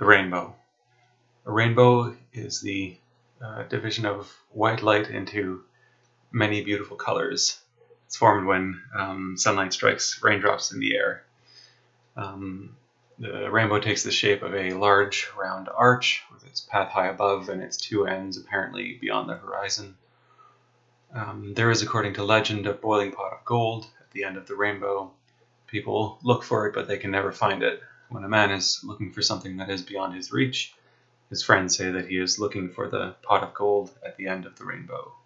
The rainbow. A rainbow is the division of white light into many beautiful colors. It's formed when sunlight strikes raindrops in the air. The rainbow takes the shape of a large round arch with its path high above and its two ends apparently beyond the horizon. There is, according to legend, a boiling pot of gold at the end of the rainbow. People look for it, but they can never find it. When a man is looking for something that is beyond his reach, his friends say that he is looking for the pot of gold at the end of the rainbow.